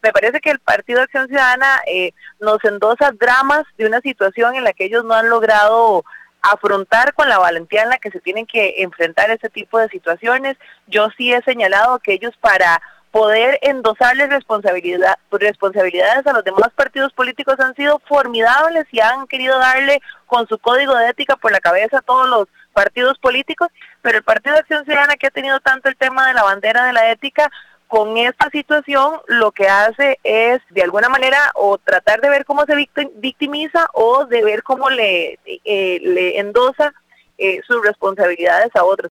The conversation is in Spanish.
Me parece que el Partido Acción Ciudadana nos endosa dramas de una situación en la que ellos no han logrado afrontar con la valentía en la que se tienen que enfrentar este tipo de situaciones. Yo sí he señalado que ellos, para poder endosarles responsabilidades a los demás partidos políticos, han sido formidables y han querido darle con su código de ética por la cabeza a todos los partidos políticos, pero el Partido de Acción Ciudadana, que ha tenido tanto el tema de la bandera de la ética, con esta situación lo que hace es de alguna manera o tratar de ver cómo se victimiza o de ver cómo le endosa sus responsabilidades a otros.